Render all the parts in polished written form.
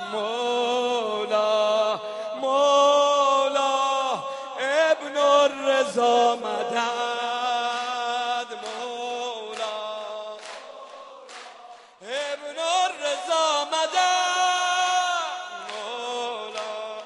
مولا مولا ابن الرضا مدد مولا ابن الرضا مدد مولا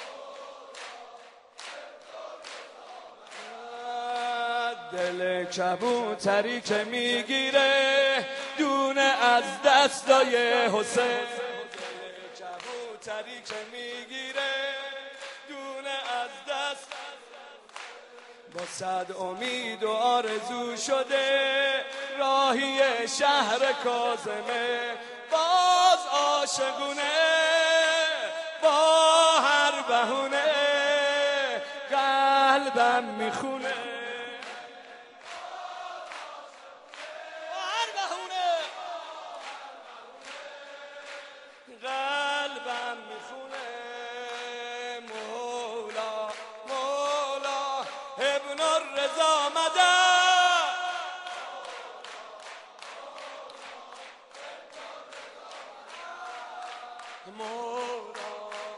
دل کبوتری که میگیره دونه از دستای حسین، دل کبوتری که میگیره دونه از دست، با صد امید و آرزو شده راهی شهر کاظمه، باز عاشقونه با هر بهونه قلبم میخونه، قلبم میخونه مولا مولا ابن الرضا مدد مولا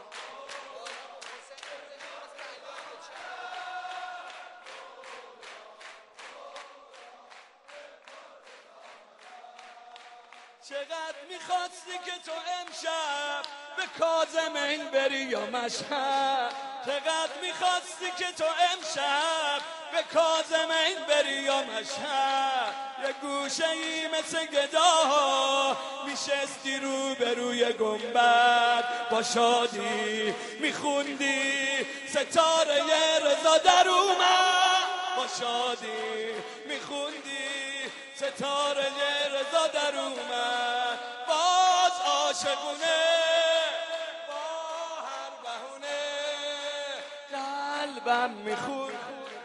چقدر میخواستی که تو امشب به کاظمین بری یا مشهد، چقدر میخواستی که تو امشب به کاظمین بری یا مشهد، یه گوشه ای مثل گداها میشستی رو به روی گنبد، با شادی میخوندی ستاره رضا در اومد، با شادی میخوندی ستاره رضا در اومد، باز عاشقونه با هر بهونه قلبم میخون،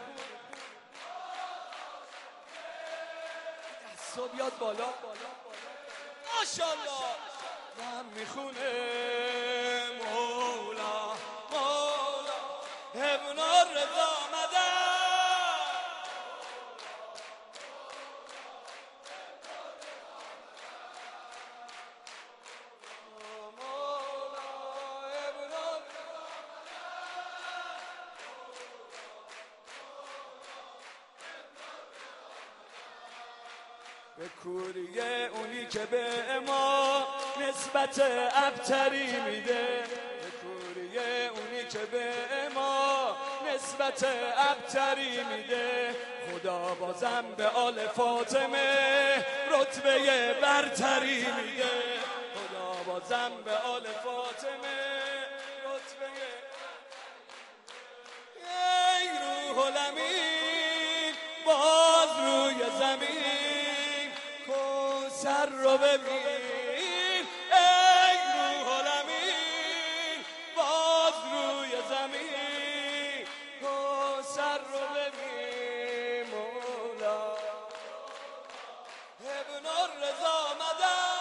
دستو بیاد بالا ماشاءالله قلبم میخونه مولا مولا ابن الرضا مدد به کوریه اونی که به ما نسبت ابتری میده، به کوریه اونی که به ما نسبت ابتری میده، خدا بازم به آل فاطمه رتبه برتری میده، خدا بازم به آل فاطمه رتبه، ای روح الامین باز روی زمین کوثر رو ببین، ای روح الامین باز روی زمین کوثر رو ببین، مولا ابن الرضا مدد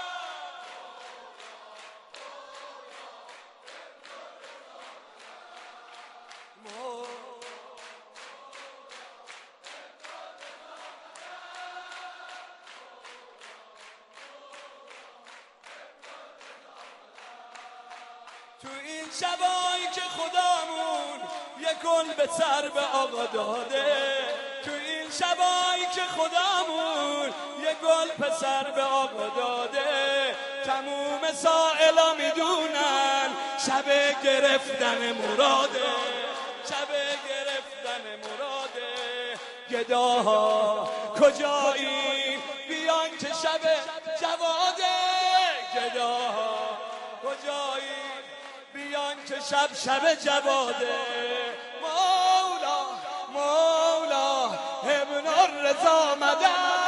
تو این شبایی که خدامون یه گل به سر به آقا داده، تو این شبایی که خدامون یه گل پسر به آقا داده، تموم سائلا میدونن شب گرفتن مراده، شب گرفتن مراده، گداها کجایی بیان که شب جواده، گداها کجایی بیان که شب جواده، مولا مولا ابن الرضا مدد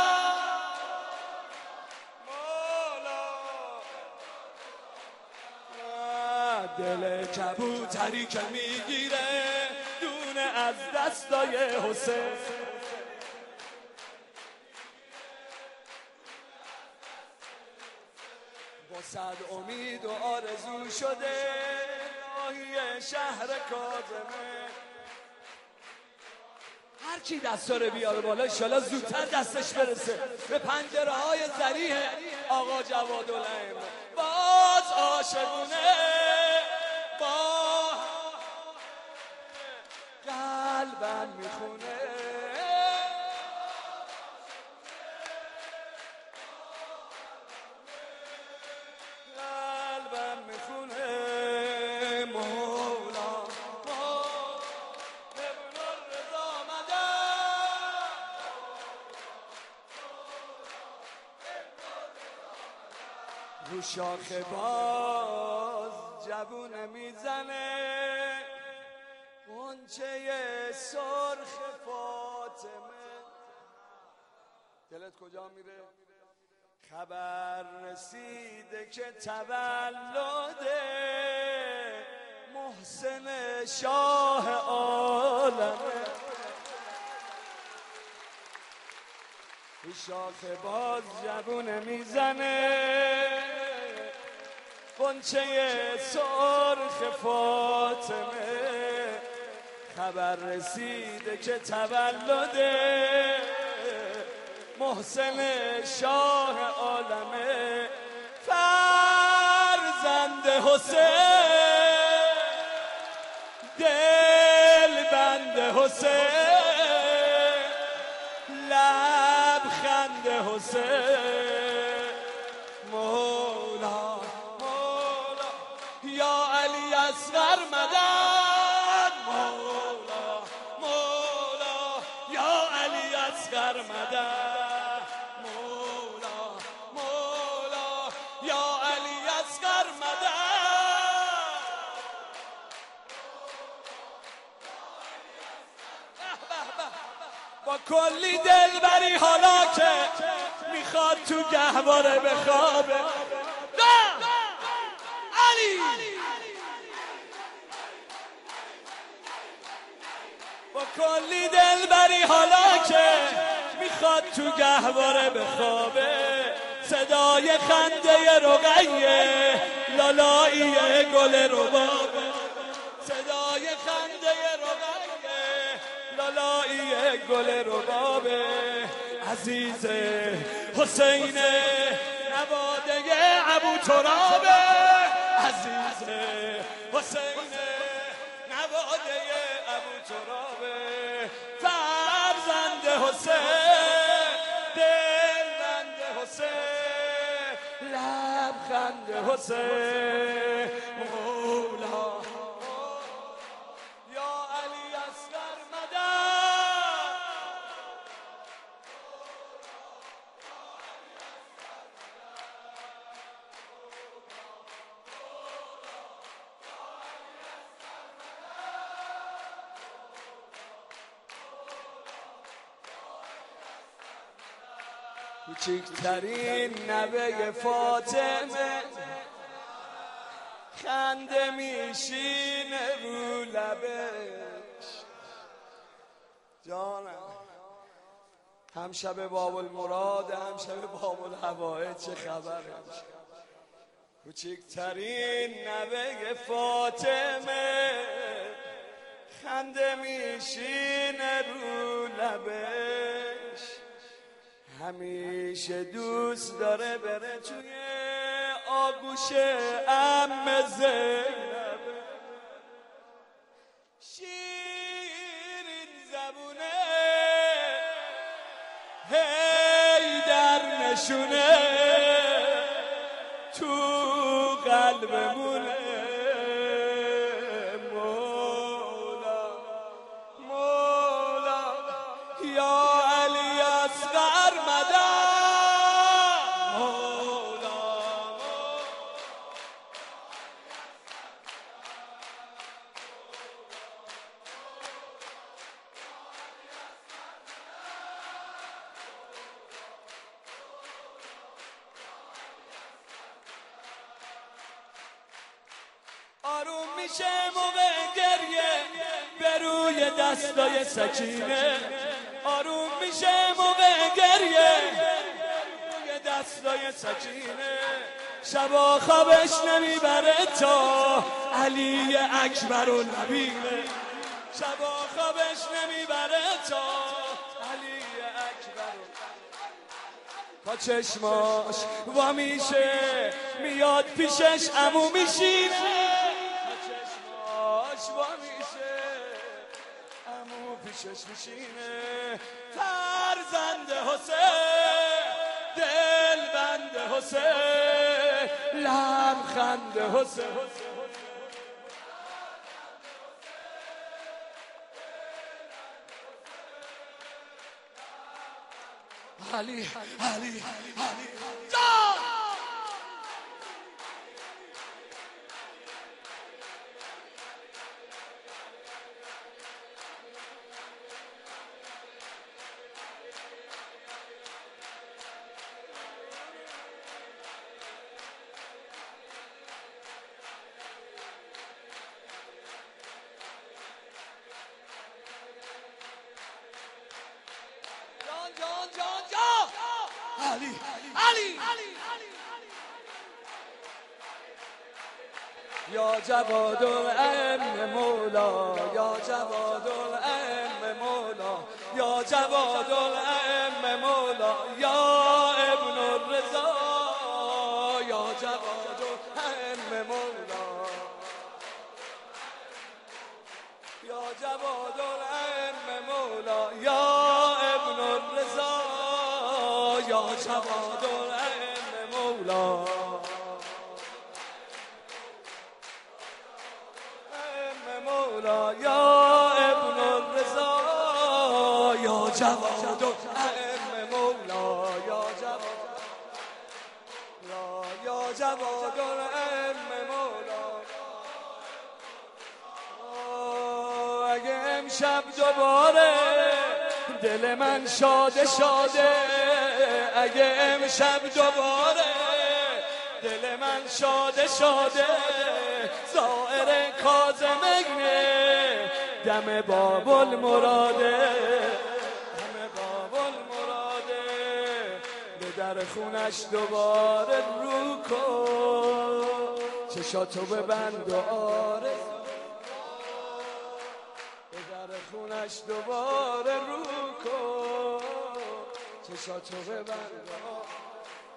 مولا، دل کبوتری که میگیره دونه از دستای حسین، با صد امید و آرزو شده راهی شهر کاظمه، هر کی دستا رو بیاره بالا انشالله زودتر دستش برسه به پنجره های ذریح آقا جوادالائمه، باز عاشقونه با قلبم میخونه قلبم میخونه مولا ابن الرضا مدد رو شاخه باز جوونه میزنه غنچه سرخ فاطمه. دلت کجا میره؟ خبر رسیده که تولد محسن شاه عالمه. شاخه باز جوونه میزنه غنچه سرخ فاطمه. خبر رسیده که تولد محسن شاه عالمه. فرزند حسین دل بند حسین لبخند حسین مولا مولا یا علی اصغر مدد مولا مولا یا علی اصغر مدد مولا مولا یا علی اصغر مدد. با کلی دلبری حالا که میخواد تو گهواره بخوابه. نه علی با کلی دلبری حالا که میخواد تو گهواره بخوابه. صدای خنده رقیه لالایی گل ربابه. صدای خنده رقیه لالایی گل ربابه. عزیز حسین نواده ابو ترابه. عزیز حسین نواده ابو ترابه. فرزند حسین دلبند حسین لبخند حسین مولا یا علی اصغر مدد. کوچکترین نوه فاطمه خنده میشینه رو لبش. جانم هم شب باب المراد هم شب باب الهوائج چه خبره. کوچکترین نوه فاطمه خنده میشینه رو لبش. همیشه دوست داره بره توی آگوش عمه زینب. شیرین زبونه هی در نشونه تو قلبمونه. مولا مولا یا علی اصغر مدد مولا. آروم میشه موقع گریه به روی دستای سکینه. آروم میشه موقع گریه روی دستای سکینه. شبا خوابش نمیبره تا علی اکبر رو نبینه. شبا خوابش نمیبره تا علی اکبر رو. تا چشماش وا میشه میاد پیشش عمو میشینه، تا چشماش وا میشه عمو پیشش میشینه. فرزند حسین، دلبند حسین، لبخند حسین. علی علی علی جان علی علی یا جواد الائم مولا، یا جواد الائم مولا، یا جواد الائم مولا، یا ابن الرضا، یا جواد الائم مولا، یا جواد الائم مولا، یا ابن الرضا، یا جواد الائم مولا، مولا، یا ابن الرضا، یا جواد الائم مولا، یا جواد، یا جواد الائم مولا. اگه امشب دوباره دل من شاده شاده، اگه امشب دوباره دل من شاده شاده، زائر کاظمینه دم باب المراده، دم باب المراده، به در خونش دوباره رو کن، چشاتو ببند و آرزو، به در خونش دوباره رو کن، چشاتو ببند و آرزو.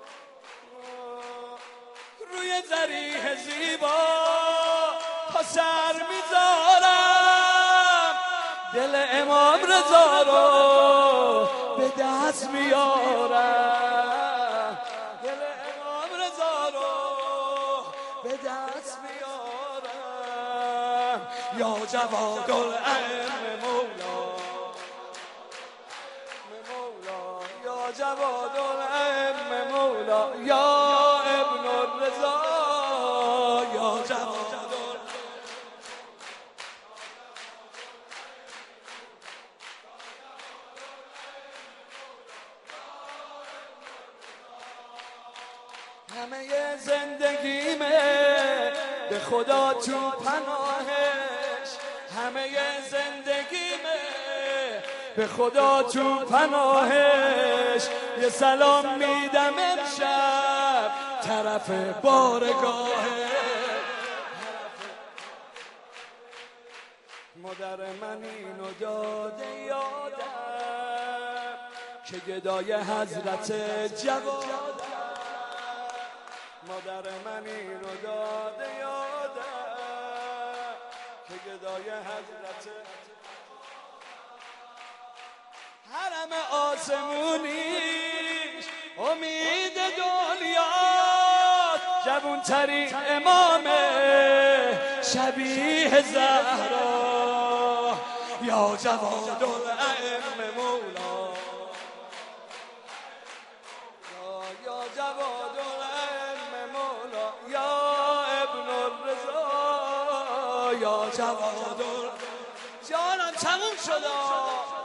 روی ذریح زیبا تا سر میذارم، دل امام رضا رو به دست میارم، دل امام رضا رو به دست میارم. یا جواد الائم مولا، یا جواد الائم مولا، یا ابن الرضا، یا جواد الائم. همه زندگیمه به خدا تو پناهش، همه زندگیمه به خدا تو پناهش. یه سلام میدم امشب طرف بارگاهه، مادر من اینو داده یادم که گدای حضرت جوادم، مادر من اینو داده یادم که گدای حضرت حرم آسمونیش امید دنیا، جوون ترین امام شبیه زهرا، یا جواد الائم مولا، یا جواد الائم مولا، یا ابن الرضا، یا جواد. جانم تموم شد.